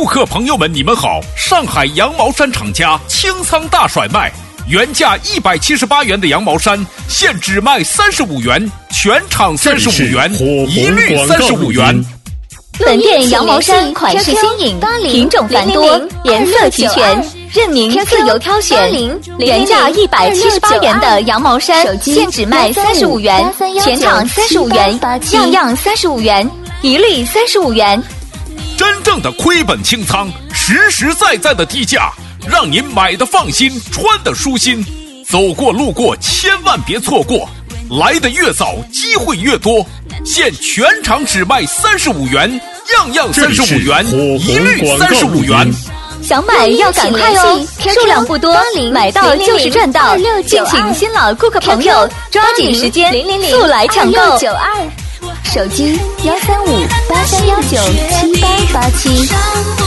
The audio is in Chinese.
顾客朋友们，你们好！上海羊毛衫厂家清仓大甩卖，原价178元的羊毛衫，现只卖35元，全场35元，一律35元。 本店羊毛衫款式新颖，品种繁多，颜色齐全，任您自由挑选。原价178元的羊毛衫，现只卖35元，全场35元，样样35元，一律35元。 真正的亏本清仓，实实在在的低价，让您买的放心，穿的舒心。走过路过千万别错过，来的越早机会越多。现全场只卖35元，样样35元，一律35元。 想买要赶快哦，数量不多，买到就是赚到。敬请新老顾客朋友抓紧时间，速来抢购。手机13583197887。